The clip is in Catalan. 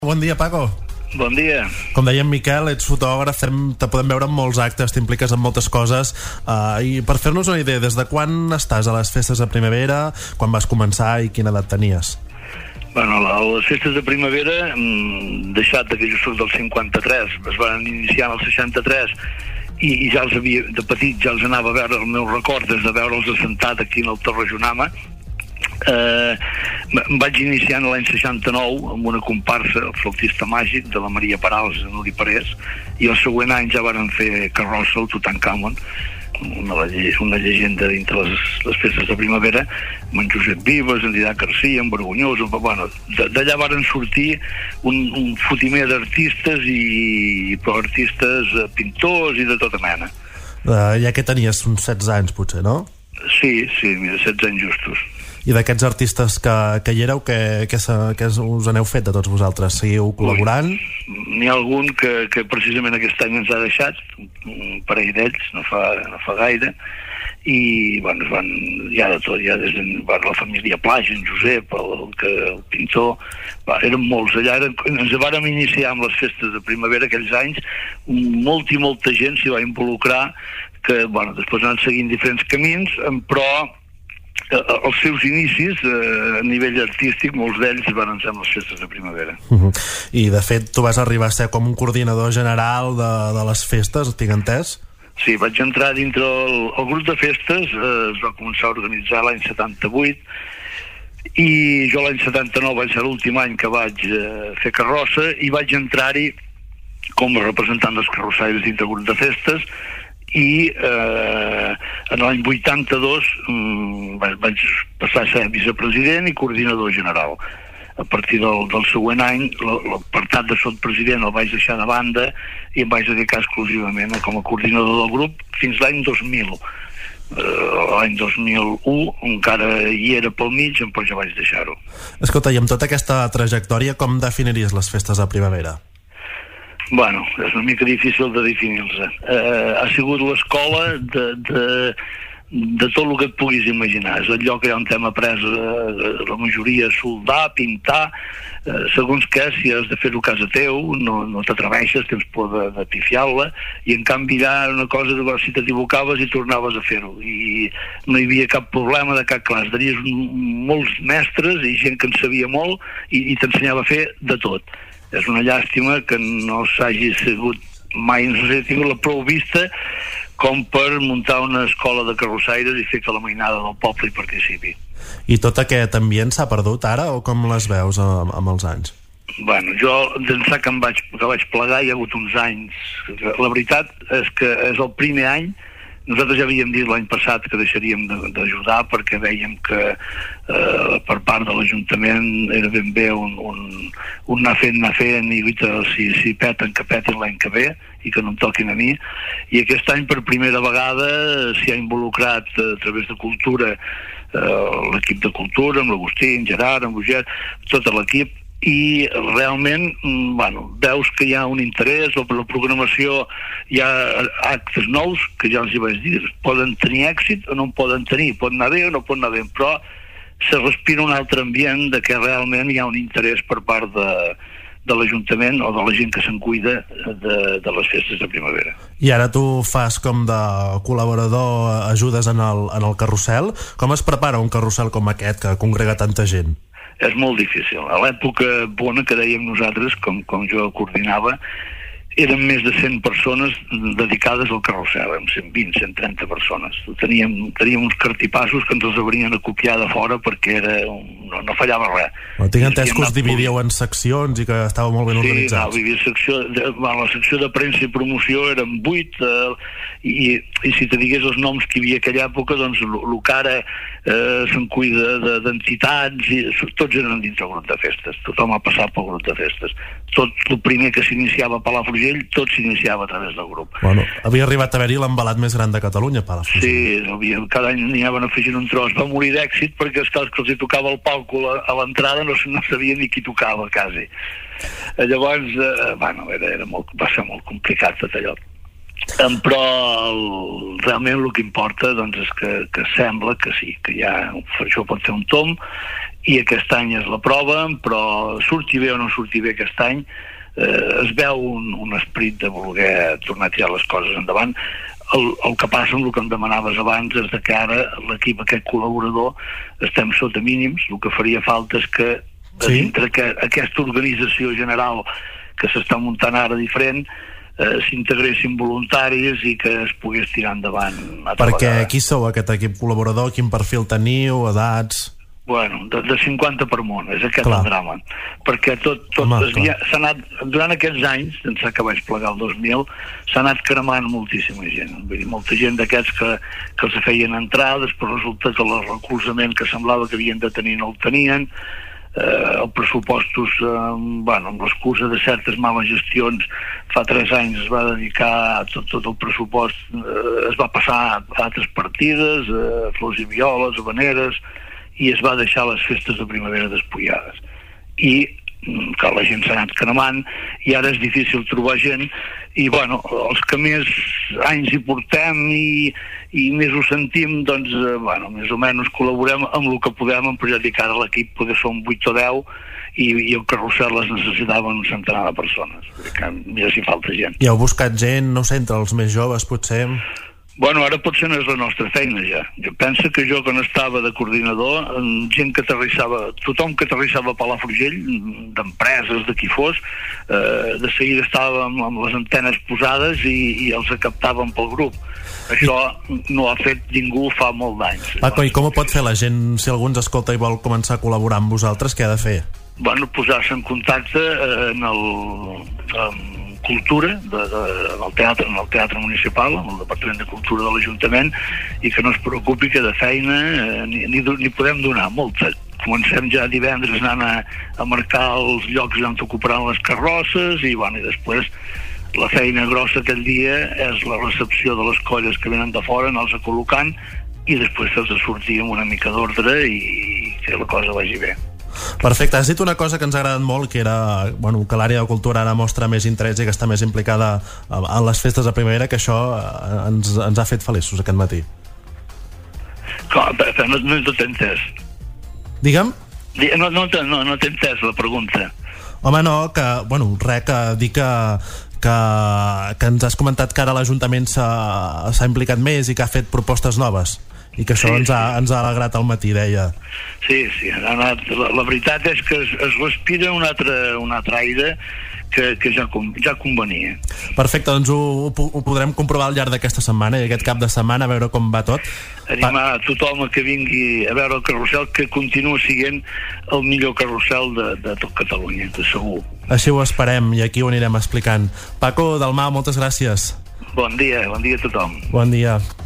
Bon dia, Paco. Bon dia. Com deia en Miquel, ets fotògraf, te podem veure en molts actes, t'impliques en moltes coses, i per fer-nos una idea, des de quan estàs a les festes de primavera, quan vas començar i quina edat tenies? Bueno, les festes de primavera, deixat que jo soc del 53, es van iniciar en el 63, i ja els havia, de petit ja els anava a veure, el meu record és de veure'ls assentat aquí en el Torre Jonama. Em vaig iniciar l'any 69 amb una comparsa, el flautista màgic de la Maria Parals i Nuri Parés, i el següent any ja varen fer carrossa el Tutankamon, una llegenda dintre les festes de primavera, amb en Josep Vives, en Didac Garcia, en Vergonyós, bueno, d'allà varen sortir un fotimer d'artistes, però artistes pintors i de tota mena. Ja que tenies uns 16 anys, potser, no? Sí, mira, 16 anys justos. I d'aquests artistes que hi éreu, què us aneu fet de tots vosaltres? Seguiu col·laborant? N'hi ha algun que precisament aquest any ens ha deixat, un parell d'ells, no fa gaire, i bueno, hi ha de tot, hi ha des de la família Plage, en Josep, el pintor, eren molts allà, ens vàrem iniciar amb les festes de primavera aquells anys, molta gent s'hi va involucrar, que bueno, després han anat seguint diferents camins, però els seus inicis a nivell artístic, molts d'ells van ser les festes de primavera. I de fet tu vas arribar a ser com un coordinador general de les festes, tinc entès? Sí, vaig entrar dintre el grup de festes, es va començar a organitzar l'any 78, i jo l'any 79 vaig ser l'últim any que vaig fer carrossa, i vaig entrar-hi com a representant dels carrossaires dintre el grup de festes, i en l'any 82 vaig passar a ser vicepresident i coordinador general. A partir del següent any l'apartat de sotpresident el vaig deixar de banda i em vaig dedicar exclusivament com a coordinador del grup fins l'any 2000. L'any 2001 encara hi era pel mig, però ja vaig deixar-ho. Escolta, i amb tota aquesta trajectòria com definiries les festes de primavera? Bueno, és una mica difícil de definir-se. Ha sigut l'escola de tot el que et puguis imaginar. És el lloc que hi ha un tema pres, la majoria soldar, pintar, segons què, si has de fer-ho a casa teu, no t'atreveixes, tens por de pifiar-la, i en canvi hi ha una cosa de si t'equivocaves i tornaves a fer-ho, i no hi havia cap problema de cap classe. Tenies molts mestres i gent que en sabia molt i t'ensenyava a fer de tot. És una llàstima que no s'hagi sigut mai, no s'hagi tingut la prou vista com per muntar una escola de carrossaires i fer que la mainada del poble hi participi. I tot aquest ambient s'ha perdut ara o com les veus amb els anys? Bueno, jo d'ençà que vaig plegar hi ha hagut uns anys. La veritat és que és el primer any. Nosaltres ja havíem dit l'any passat que deixaríem d'ajudar perquè veiem que per part de l'Ajuntament era ben bé un anar fent i si peten que petin l'any que ve i que no em toquin a mi, i aquest any per primera vegada s'hi ha involucrat a través de cultura l'equip de cultura, amb l'Agustí, en Gerard, en Roger, tot l'equip, i realment, bueno, veus que hi ha un interès, la programació, hi ha actes nous que ja els hi vaig dir, poden tenir èxit o no en poden tenir, pot anar bé o no pot anar bé, però se respira un altre ambient de que realment hi ha un interès per part de l'Ajuntament o de la gent que se'n cuida de les festes de primavera. I ara tu fas com de col·laborador, ajudes en el carrusel. Com es prepara un carrusel com aquest que congrega tanta gent? És molt difícil. A l'època bona que dèiem nosaltres, com jo coordinava, eren més de 100 persones dedicades al carrusel, amb 120, 130 persones. Teníem uns cartipassos que ens els haurien de copiar de fora perquè no fallava res. Tinc entès que us dividíeu en seccions i que estava molt ben organitzats. Sí, la secció de premsa i promoció eren 8, i si te digués els noms que hi havia aquella època, doncs el que ara se'n cuida d'entitats, tots eren dins del grup de festes, tothom ha passat pel grup de festes. Tot el primer que s'iniciava a Palafrugell, tot s'iniciava a través del grup. Bueno, havia arribat a haver-hi l'embalat més gran de Catalunya, Palafrugell. Sí, cada any n'hi anaven afegint un tros. Va morir d'èxit perquè els que els hi tocava el palco a l'entrada no sabien ni qui tocava, quasi. Llavors, bueno, va ser molt complicat tot allò. Però realment el que importa doncs, és que sembla que sí, que ja això pot ser un tomb i aquest any es l'aproven, però surti bé o no surti bé aquest any, es veu un esperit de voler tornar a tirar les coses endavant. El que passa amb el que em demanaves abans és que ara l'equip aquest col·laborador estem sota mínims. El que faria falta és que dintre aquesta organització general que s'està muntant ara diferent s'integressin voluntaris i que es pogués tirar endavant. Perquè qui sou aquest equip col·laborador? Quin perfil teniu? Edats? Bueno, de 50 per món, és aquest el drama. Perquè s'ha anat, durant aquests anys, sense que vaig plegar el 2000, s'ha anat cremant moltíssima gent. Vull dir, molta gent d'aquests que els feien entrar, després resulta que el recolzament que semblava que havien de tenir no el tenien, els pressupostos, amb l'excusa de certes males gestions, fa 3 anys es va dedicar tot el pressupost, es va passar a altres partides, a flors i violes, a habaneres, i es va deixar les festes de primavera despullades. I que la gent s'ha anat cremant i ara és difícil trobar gent i els que més anys hi portem i més ho sentim, doncs més o menys col·laborem amb el que podem, en projecte que ara l'equip poder ser un 8 o 10 i el carrusel les necessitava un centenar de persones, que mira si falta gent. I heu buscat gent, no sé, entre els més joves potser? Ara potser no és la nostra feina ja. Jo penso que jo quan estava de coordinador, gent que aterrissava, tothom que aterrissava a Palafrugell, d'empreses, de qui fos, de seguida estàvem amb les antenes posades i els captàvem pel grup. Això no ha fet ningú fa molt d'anys. Paco, i com ho pot fer la gent si algú ens escolta i vol començar a col·laborar amb vosaltres? Què ha de fer? Posar-se en contacte en Cultura, en el teatre municipal, amb el Departament de Cultura de l'Ajuntament, i que no es preocupi que de feina ni podem donar molta. Comencem ja divendres anant a marcar els llocs on ocuparan les carrosses i després la feina grossa aquell dia és la recepció de les colles que venen de fora, anar-los col·locant i després fer-los sortir amb una mica d'ordre i que la cosa vagi bé. Perfecte, has dit una cosa que ens ha agradat molt, que era que l'àrea de cultura ara mostra més interès i que està més implicada en les festes de primavera, que això ens ha fet feliços aquest matí. No t'he entès. Digue'm? No t'he entès la pregunta. Home, no, que dir que ens has comentat que ara l'Ajuntament s'ha implicat més i que ha fet propostes noves i que això ens ha alegrat al matí, deia. Sí, la veritat és que es respira un altre aire que ja convenia. Perfecte, doncs ho podrem comprovar al llarg d'aquesta setmana i aquest cap de setmana, a veure com va tot. Animar a tothom que vingui a veure el carrusel, que continua sent el millor carrusel de tot Catalunya, de segur. Així ho esperem i aquí ho anirem explicant. Paco Dalmau, moltes gràcies. Bon dia a tothom. Bon dia.